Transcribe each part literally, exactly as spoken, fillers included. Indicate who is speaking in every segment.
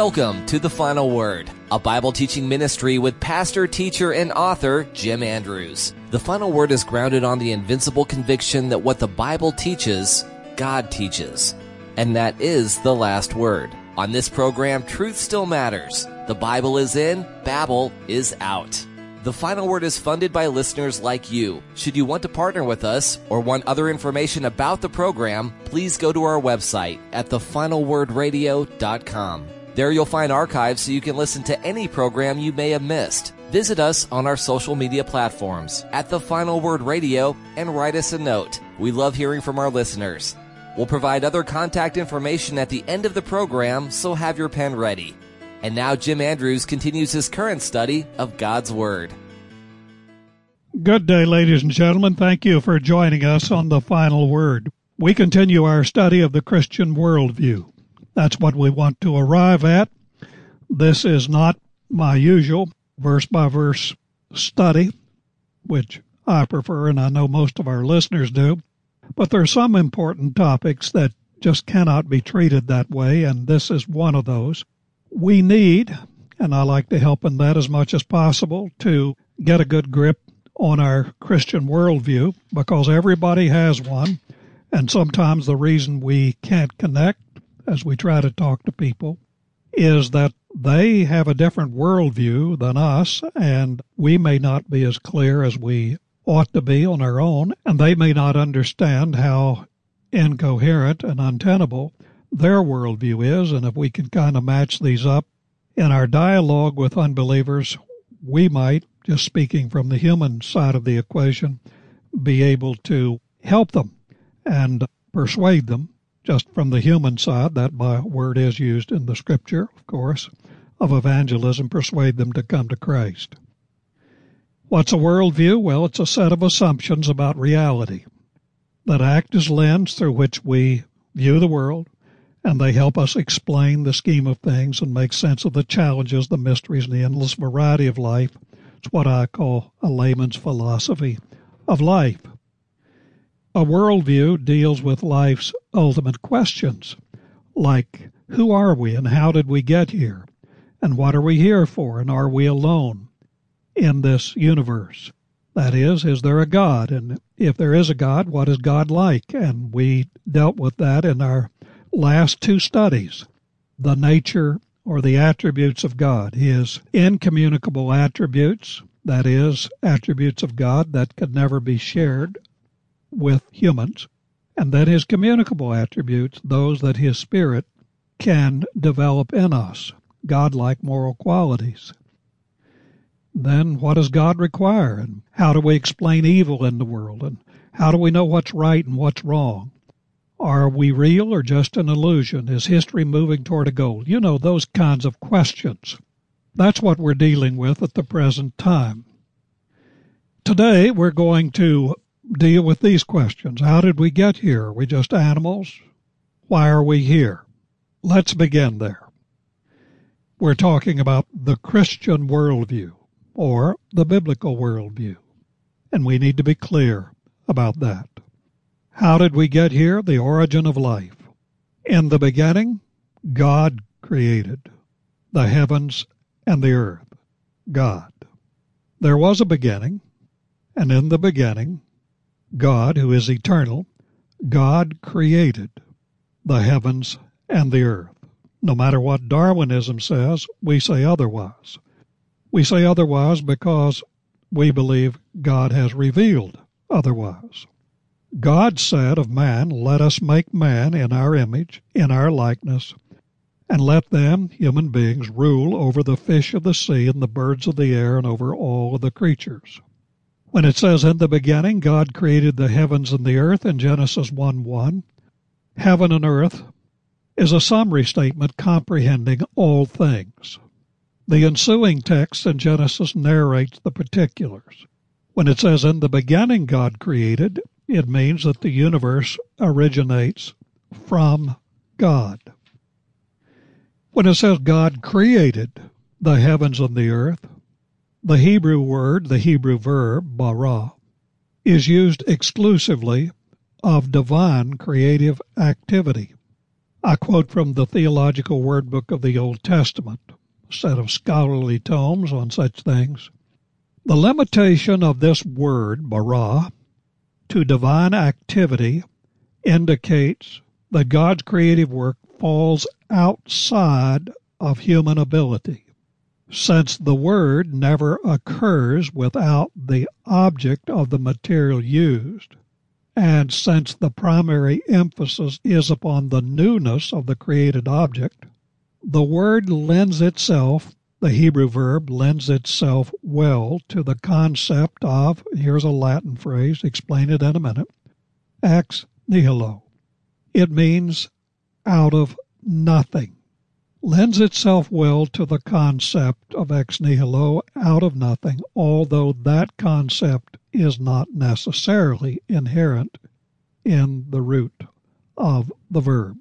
Speaker 1: Welcome to The Final Word, a Bible teaching ministry with pastor, teacher, and author Jim Andrews. The Final Word is grounded on the invincible conviction that what the Bible teaches, God teaches. And that is the last word. On this program, truth still matters. The Bible is in, Babel is out. The Final Word is funded by listeners like you. Should you want to partner with us or want other information about the program, please go to our website at the final word radio dot com. There you'll find archives so you can listen to any program you may have missed. Visit us on our social media platforms at The Final Word Radio and write us a note. We love hearing from our listeners. We'll provide other contact information at the end of the program, so have your pen ready. And now Jim Andrews continues his current study of God's Word.
Speaker 2: Good day, ladies and gentlemen. Thank you for joining us on The Final Word. We continue our study of the Christian worldview. That's what we want to arrive at. This is not my usual verse-by-verse study, which I prefer, and I know most of our listeners do. But there are some important topics that just cannot be treated that way, and this is one of those. We need, and I like to help in that as much as possible, to get a good grip on our Christian worldview, because everybody has one, and sometimes the reason we can't connect as we try to talk to people is that they have a different worldview than us, and we may not be as clear as we ought to be on our own, and they may not understand how incoherent and untenable their worldview is, and if we can kind of match these up in our dialogue with unbelievers, we might, just speaking from the human side of the equation, be able to help them and persuade them, just from the human side, that my word is used in the Scripture, of course, of evangelism, persuade them to come to Christ. What's a worldview? Well, it's a set of assumptions about reality that act as lens through which we view the world, and they help us explain the scheme of things and make sense of the challenges, the mysteries, and the endless variety of life. It's what I call a layman's philosophy of life. A worldview deals with life's ultimate questions, like who are we and how did we get here? And what are we here for? And are we alone in this universe? That is, is there a God? And if there is a God, what is God like? And we dealt with that in our last two studies, the nature or the attributes of God, his incommunicable attributes, that is, attributes of God that could never be shared with humans, and then his communicable attributes, those that his Spirit can develop in us, God-like moral qualities. Then what does God require, and how do we explain evil in the world, and how do we know what's right and what's wrong? Are we real or just an illusion? Is history moving toward a goal? You know, those kinds of questions. That's what we're dealing with at the present time. Today, we're going to deal with these questions. How did we get here? Are we just animals? Why are we here? Let's begin there. We're talking about the Christian worldview, or the biblical worldview, and we need to be clear about that. How did we get here? The origin of life. In the beginning, God created the heavens and the earth. God. There was a beginning, and in the beginning, God, who is eternal, God created the heavens and the earth. No matter what Darwinism says, we say otherwise. We say otherwise because we believe God has revealed otherwise. God said of man, let us make man in our image, in our likeness, and let them, human beings, rule over the fish of the sea and the birds of the air and over all of the creatures. When it says, in the beginning, God created the heavens and the earth in Genesis one one, heaven and earth is a summary statement comprehending all things. The ensuing text in Genesis narrates the particulars. When it says, in the beginning God created, it means that the universe originates from God. When it says God created the heavens and the earth, the Hebrew word, the Hebrew verb, bara, is used exclusively of divine creative activity. I quote from the Theological Word Book of the Old Testament, a set of scholarly tomes on such things. The limitation of this word, bara, to divine activity indicates that God's creative work falls outside of human ability, since the word never occurs without the object of the material used, and since the primary emphasis is upon the newness of the created object, the word lends itself, the Hebrew verb lends itself well to the concept of, here's a Latin phrase, explain it in a minute, ex nihilo. It means out of nothing. Lends itself well to the concept of ex nihilo, out of nothing, although that concept is not necessarily inherent in the root of the verb.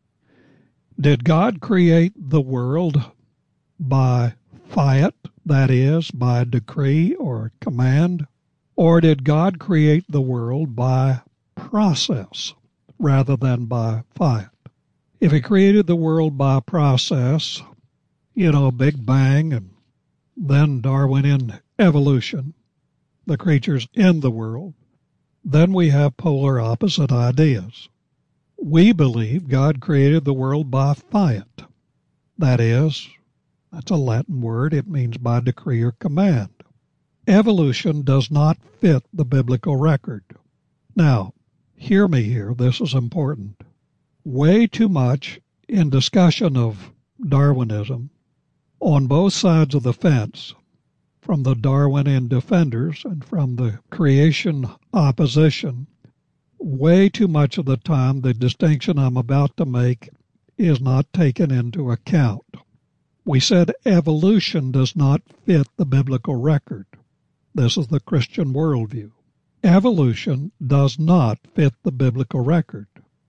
Speaker 2: Did God create the world by fiat, that is, by decree or command, or did God create the world by process rather than by fiat? If he created the world by process, you know, Big Bang and then Darwinian evolution, the creatures in the world, then we have polar opposite ideas. We believe God created the world by fiat. That is, that's a Latin word. It means by decree or command. Evolution does not fit the biblical record. Now, hear me here. This is important. Way too much in discussion of Darwinism on both sides of the fence, from the Darwinian defenders and from the creation opposition, way too much of the time the distinction I'm about to make is not taken into account. We said evolution does not fit the biblical record. This is the Christian worldview. Evolution does not fit the biblical record.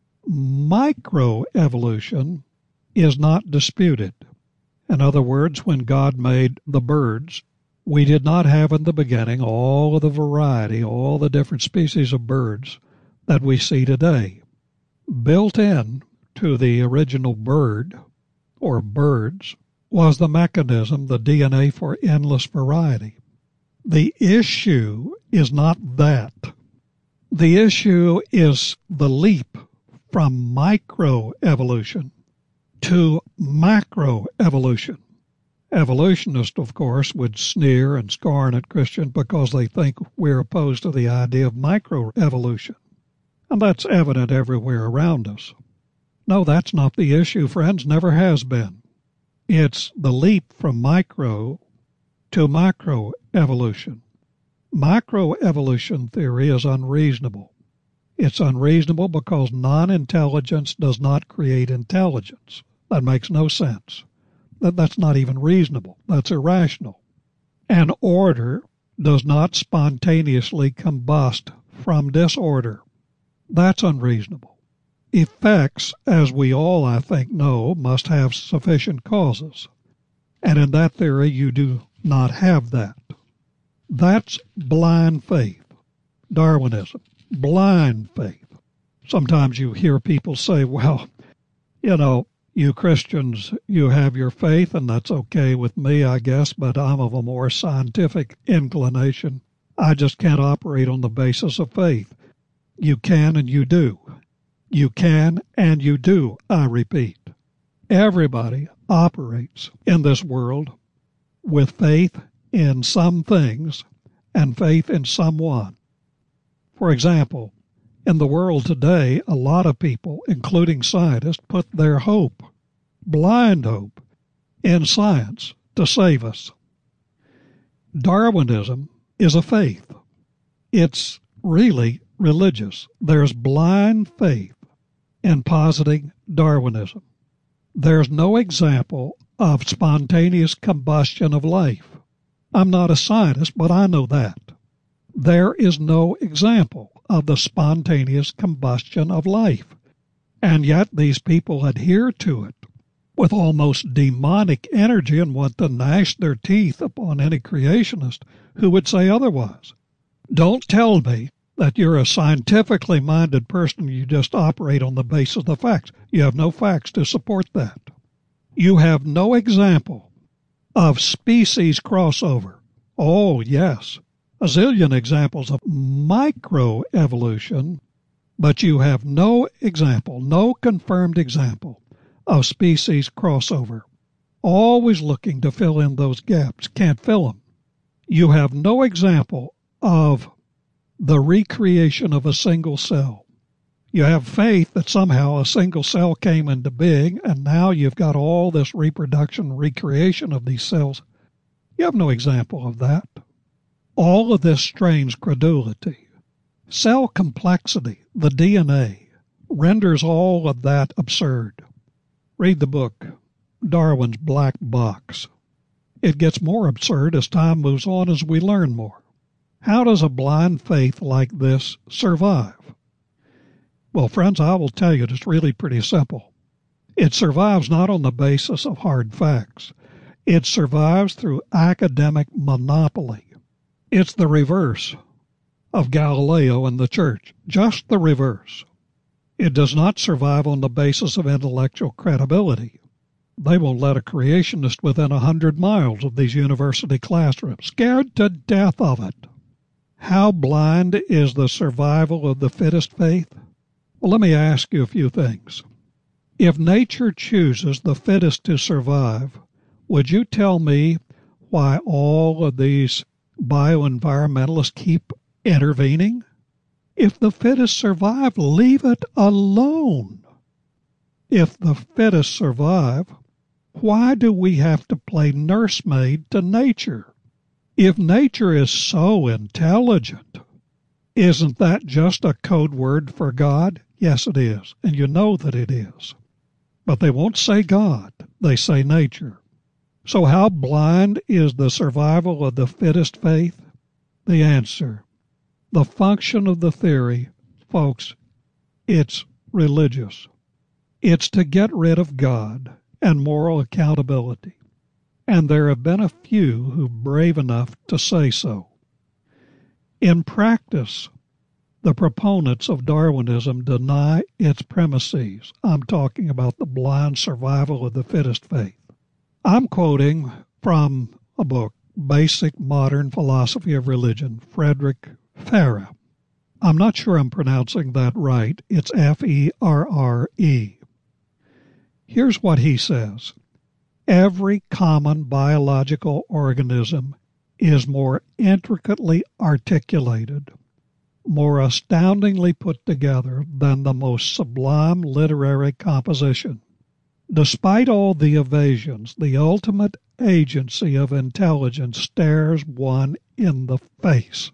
Speaker 2: Microevolution is not disputed. In other words, when God made the birds, we did not have in the beginning all of the variety, all the different species of birds that we see today. Built in to the original bird, or birds, was the mechanism, the D N A for endless variety. The issue is not that. The issue is the leap from microevolution to macroevolution. Evolutionists, of course, would sneer and scorn at Christians because they think we're opposed to the idea of microevolution. And that's evident everywhere around us. No, that's not the issue, friends, never has been. It's the leap from micro to macroevolution. Macroevolution theory is unreasonable. It's unreasonable because non-intelligence does not create intelligence. That makes no sense. That, that's not even reasonable. That's irrational. And order does not spontaneously combust from disorder. That's unreasonable. Effects, as we all, I think, know, must have sufficient causes. And in that theory, you do not have that. That's blind faith. Darwinism. Blind faith. Sometimes you hear people say, well, you know, you Christians, you have your faith, and that's okay with me, I guess, but I'm of a more scientific inclination. I just can't operate on the basis of faith. You can and you do. You can and you do, I repeat. Everybody operates in this world with faith in some things and faith in someone. For example, in the world today, a lot of people, including scientists, put their hope, blind hope, in science to save us. Darwinism is a faith. It's really religious. There's blind faith in positing Darwinism. There's no example of spontaneous combustion of life. I'm not a scientist, but I know that. There is no example of the spontaneous combustion of life, and yet these people adhere to it with almost demonic energy and want to gnash their teeth upon any creationist who would say otherwise. Don't tell me that you're a scientifically minded person. You just operate on the basis of the facts. You have no facts to support that. You have no example of species crossover. Oh, yes, a zillion examples of microevolution, but you have no example, no confirmed example of species crossover. Always looking to fill in those gaps, can't fill them. You have no example of the recreation of a single cell. You have faith that somehow a single cell came into being, and now you've got all this reproduction, recreation of these cells. You have no example of that. All of this strains credulity. Cell complexity, the D N A, renders all of that absurd. Read the book, Darwin's Black Box. It gets more absurd as time moves on as we learn more. How does a blind faith like this survive? Well, friends, I will tell you it's really pretty simple. It survives not on the basis of hard facts. It survives through academic monopoly. It's the reverse of Galileo and the church, just the reverse. It does not survive on the basis of intellectual credibility. They won't let a creationist within a hundred miles of these university classrooms, scared to death of it. How blind is the survival of the fittest faith? Well, let me ask you a few things. If nature chooses the fittest to survive, would you tell me why all of these bioenvironmentalists keep intervening? If the fittest survive, leave it alone. If the fittest survive, why do we have to play nursemaid to nature? If nature is so intelligent, isn't that just a code word for God? Yes, it is, and you know that it is. But they won't say God, they say nature. So how blind is the survival of the fittest faith? The answer, the function of the theory, folks, it's religious. It's to get rid of God and moral accountability. And there have been a few who are brave enough to say so. In practice, the proponents of Darwinism deny its premises. I'm talking about the blind survival of the fittest faith. I'm quoting from a book, Basic Modern Philosophy of Religion, Frederick Ferre. I'm not sure I'm pronouncing that right. It's F E R R E. Here's what he says. Every common biological organism is more intricately articulated, more astoundingly put together than the most sublime literary composition. Despite all the evasions, the ultimate agency of intelligence stares one in the face.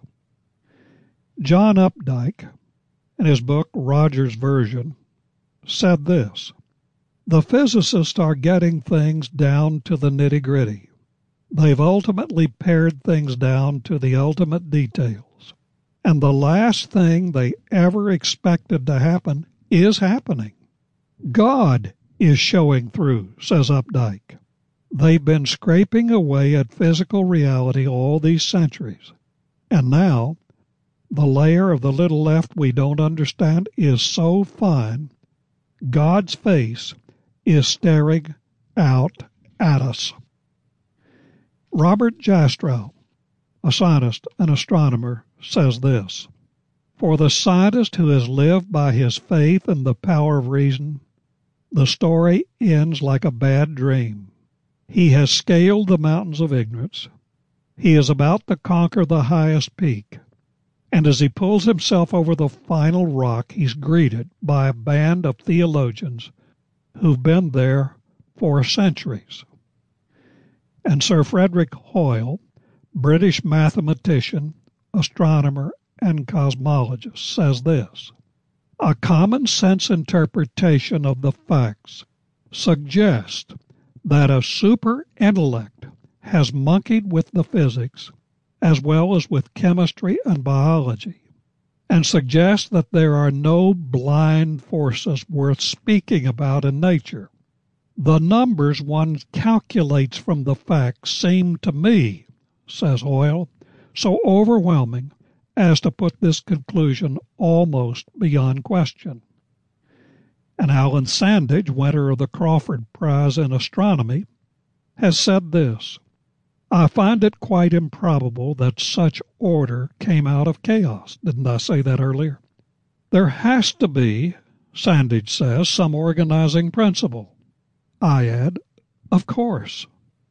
Speaker 2: John Updike, in his book Roger's Version, said this, "The physicists are getting things down to the nitty-gritty. They've ultimately pared things down to the ultimate details. And the last thing they ever expected to happen is happening. God is showing through," says Updike. "They've been scraping away at physical reality all these centuries. And now, the layer of the little left we don't understand is so fine, God's face is staring out at us." Robert Jastrow, a scientist and astronomer, says this, "For the scientist who has lived by his faith in the power of reason, the story ends like a bad dream. He has scaled the mountains of ignorance. He is about to conquer the highest peak. And as he pulls himself over the final rock, he's greeted by a band of theologians who've been there for centuries." And Sir Frederick Hoyle, British mathematician, astronomer, and cosmologist, says this, "A common-sense interpretation of the facts suggests that a super-intellect has monkeyed with the physics as well as with chemistry and biology, and suggests that there are no blind forces worth speaking about in nature. The numbers one calculates from the facts seem to me," says Hoyle, "so overwhelming as to put this conclusion almost beyond question. And Alan Sandage, winner of the Crawford Prize in Astronomy, has said this: I find it quite improbable that such order came out of chaos. Didn't I say that earlier? There has to be, Sandage says, some organizing principle. I add, of course.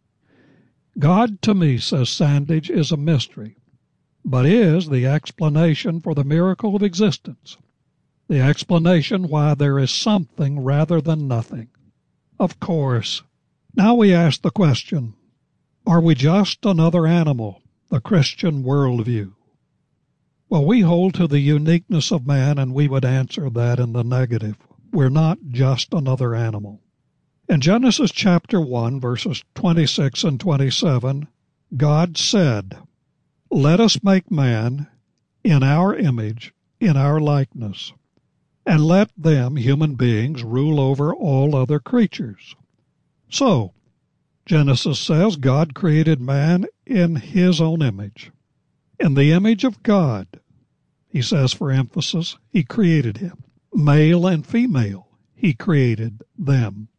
Speaker 2: God, to me, says Sandage, is a mystery, but is the explanation for the miracle of existence, the explanation why there is something rather than nothing. Of course. Now we ask the question, are we just another animal, the Christian worldview? Well, we hold to the uniqueness of man, and we would answer that in the negative. We're not just another animal. In Genesis chapter one, verses twenty-six and twenty-seven, God said, "Let us make man in our image, in our likeness, and let them, human beings, rule over all other creatures." So, Genesis says God created man in his own image. In the image of God, he says for emphasis, he created him. Male and female, he created them.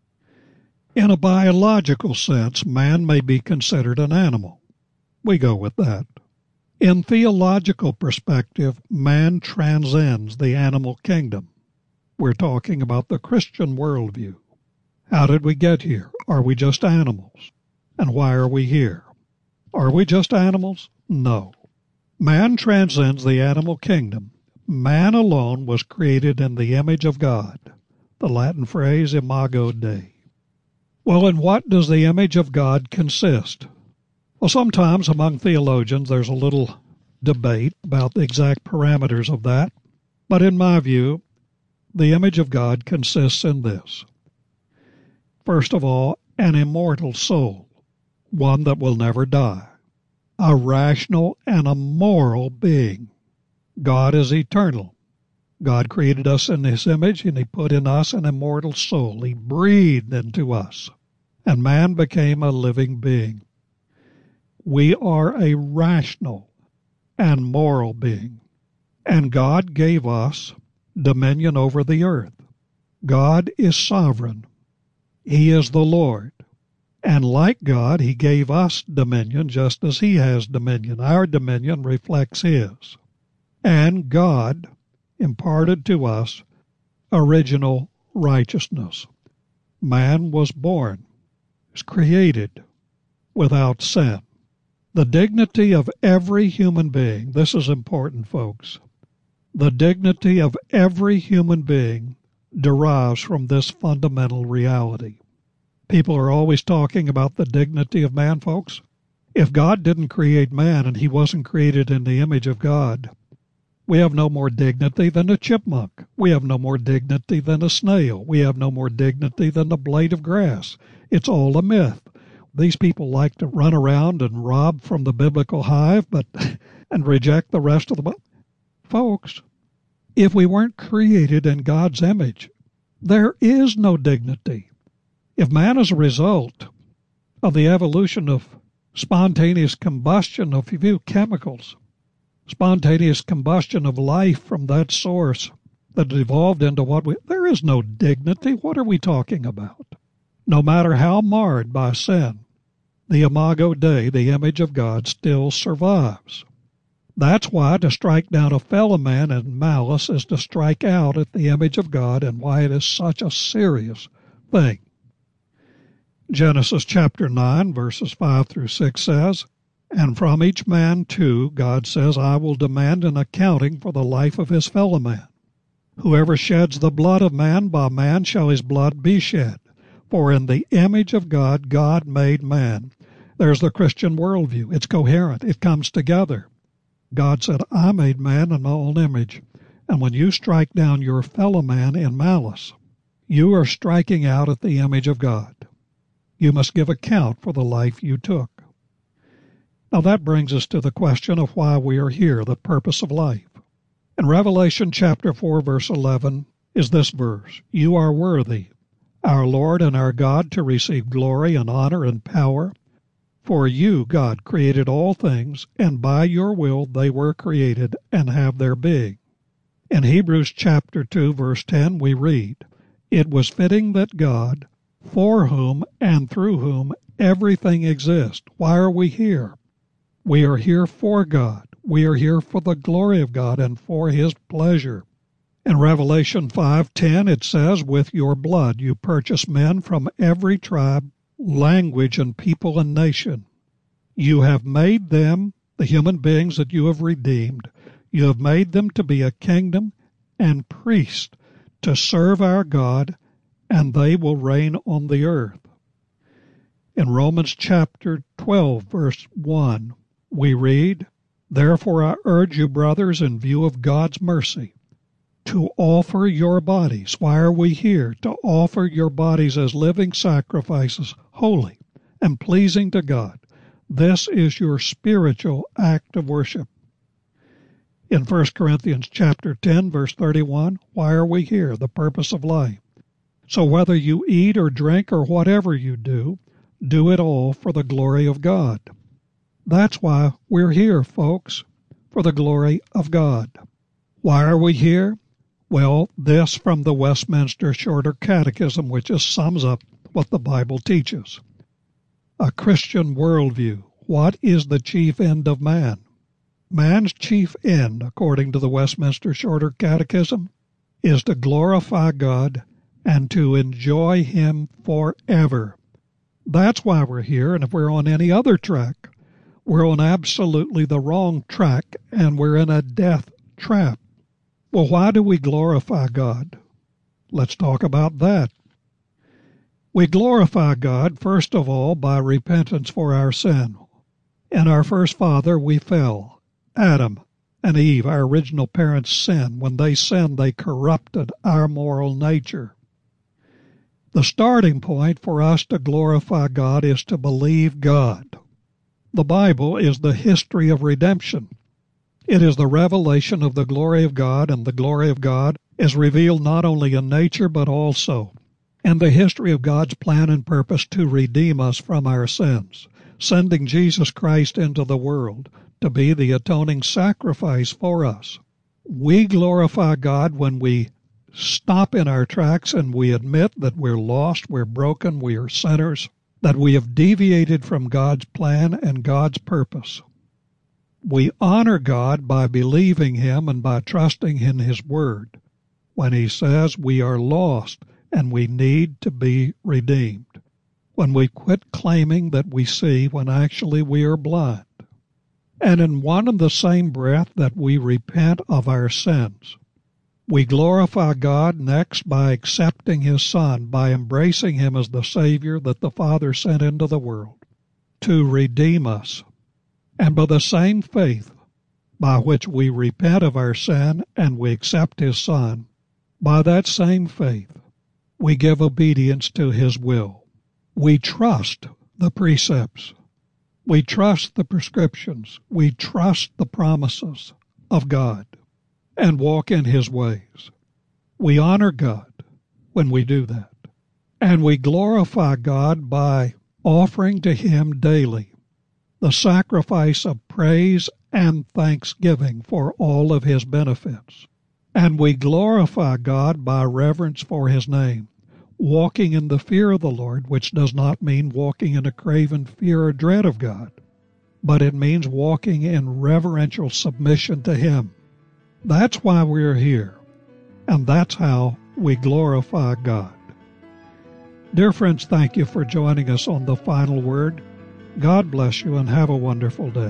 Speaker 2: In a biological sense, man may be considered an animal. We go with that. In theological perspective, man transcends the animal kingdom. We're talking about the Christian worldview. How did we get here? Are we just animals? And why are we here? Are we just animals? No. Man transcends the animal kingdom. Man alone was created in the image of God. The Latin phrase imago Dei. Well, in what does the image of God consist? Well, sometimes among theologians there's a little debate about the exact parameters of that, but in my view, the image of God consists in this. First of all, an immortal soul, one that will never die, a rational and a moral being. God is eternal. God created us in his image, and he put in us an immortal soul. He breathed into us, and man became a living being. We are a rational and moral being, and God gave us dominion over the earth. God is sovereign. He is the Lord. And like God, he gave us dominion just as he has dominion. Our dominion reflects his. And God imparted to us original righteousness. Man was born, was created without sin. The dignity of every human being, this is important, folks, the dignity of every human being derives from this fundamental reality. People are always talking about the dignity of man, folks. If God didn't create man and he wasn't created in the image of God, we have no more dignity than a chipmunk. We have no more dignity than a snail. We have no more dignity than a blade of grass. It's all a myth. These people like to run around and rob from the biblical hive, but and reject the rest of the Bible. Folks, if we weren't created in God's image, there is no dignity. If man is a result of the evolution of spontaneous combustion of a few chemicals, spontaneous combustion of life from that source that evolved into what we, there is no dignity. What are we talking about? No matter how marred by sin, the imago Dei, the image of God, still survives. That's why to strike down a fellow man in malice is to strike out at the image of God, and why it is such a serious thing. Genesis chapter nine, verses five through six says, "And from each man, too, God says, I will demand an accounting for the life of his fellow man. Whoever sheds the blood of man, by man shall his blood be shed. For in the image of God, God made man." There's the Christian worldview. It's coherent. It comes together. God said, I made man in my own image. And when you strike down your fellow man in malice, you are striking out at the image of God. You must give account for the life you took. Now that brings us to the question of why we are here, the purpose of life. In Revelation chapter four, verse eleven is this verse, "You are worthy, our Lord and our God, to receive glory and honor and power, For you, God, created all things, and by your will they were created and have their being. In Hebrews chapter two, verse ten, we read, It was fitting that God, for whom and through whom everything exists. Why are we here? We are here for God. We are here for the glory of God and for His pleasure. In Revelation five ten, it says, With your blood you purchased men from every tribe, language, and people and nation. You have made them, the human beings that you have redeemed, you have made them to be a kingdom and priests to serve our God, and they will reign on the earth. In Romans chapter twelve, verse one, we read, Therefore I urge you, brothers, in view of God's mercy, to offer your bodies. Why are we here? To offer your bodies as living sacrifices, holy and pleasing to God. This is your spiritual act of worship. In First Corinthians chapter ten, verse thirty-one, why are we here? The purpose of life. So whether you eat or drink or whatever you do, do it all for the glory of God. That's why we're here, folks, for the glory of God. Why are we here? Well, this from the Westminster Shorter Catechism, which just sums up what the Bible teaches. A Christian worldview. What is the chief end of man? Man's chief end, according to the Westminster Shorter Catechism, is to glorify God and to enjoy Him forever. That's why we're here, and if we're on any other track, we're on absolutely the wrong track, and we're in a death trap. Well, why do we glorify God? Let's talk about that. We glorify God, first of all, by repentance for our sin. In our first father, we fell. Adam and Eve, our original parents, sinned. When they sinned, they corrupted our moral nature. The starting point for us to glorify God is to believe God. The Bible is the history of redemption. It is the revelation of the glory of God, and the glory of God is revealed not only in nature but also in the history of God's plan and purpose to redeem us from our sins, sending Jesus Christ into the world to be the atoning sacrifice for us. We glorify God when we stop in our tracks and we admit that we're lost, we're broken, we are sinners, that we have deviated from God's plan and God's purpose. We honor God by believing Him and by trusting in His Word when He says we are lost and we need to be redeemed. When we quit claiming that we see when actually we are blind. And in one and the same breath that we repent of our sins. We glorify God next by accepting His Son, by embracing Him as the Savior that the Father sent into the world to redeem us. And by the same faith by which we repent of our sin and we accept His Son, by that same faith we give obedience to His will. We trust the precepts. We trust the prescriptions. We trust the promises of God and walk in His ways. We honor God when we do that. And we glorify God by offering to Him daily the sacrifice of praise and thanksgiving for all of His benefits. And we glorify God by reverence for His name, walking in the fear of the Lord, which does not mean walking in a craven fear or dread of God, but it means walking in reverential submission to Him. That's why we're here, and that's how we glorify God. Dear friends, thank you for joining us on The Final Word. God bless you and have a wonderful day.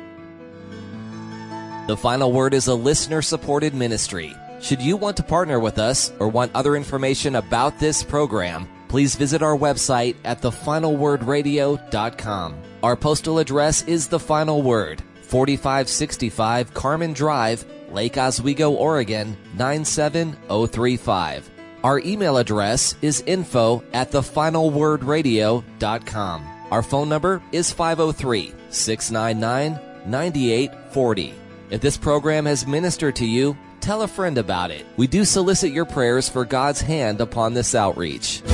Speaker 1: The Final Word is a listener-supported ministry. Should you want to partner with us or want other information about this program, please visit our website at the final word radio dot com. Our postal address is The Final Word, forty-five sixty-five Carmen Drive, Lake Oswego, Oregon, nine seven zero three five. Our email address is info at the final word radio dot com. Our phone number is five oh three, six nine nine, nine eight four oh. If this program has ministered to you, tell a friend about it. We do solicit your prayers for God's hand upon this outreach.